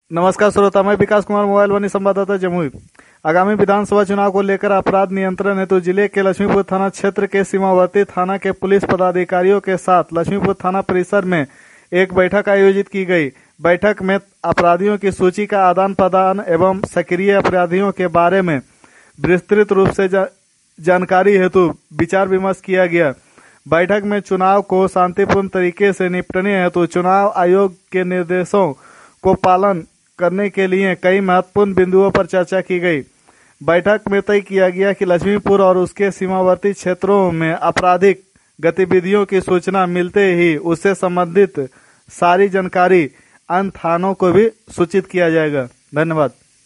नमस्कार श्रोता, मैं विकास कुमार, मोबाइल वाणी संवाददाता जमुई। आगामी विधानसभा चुनाव को लेकर अपराध नियंत्रण हेतु जिले के लक्ष्मीपुर थाना क्षेत्र के सीमावर्ती थाना के पुलिस पदाधिकारियों के साथ लक्ष्मीपुर थाना परिसर में एक बैठक आयोजित की गई। बैठक में अपराधियों की सूची का आदान प्रदान एवं सक्रिय अपराधियों के बारे में विस्तृत रूप से जानकारी हेतु विचार विमर्श किया गया। बैठक में चुनाव को शांतिपूर्ण तरीके से निपटने हेतु चुनाव आयोग के निर्देशों को पालन करने के लिए कई महत्वपूर्ण बिंदुओं पर चर्चा की गई। बैठक में तय किया गया कि लक्ष्मीपुर और उसके सीमावर्ती क्षेत्रों में आपराधिक गतिविधियों की सूचना मिलते ही उससे संबंधित सारी जानकारी अन्य थानों को भी सूचित किया जाएगा। धन्यवाद।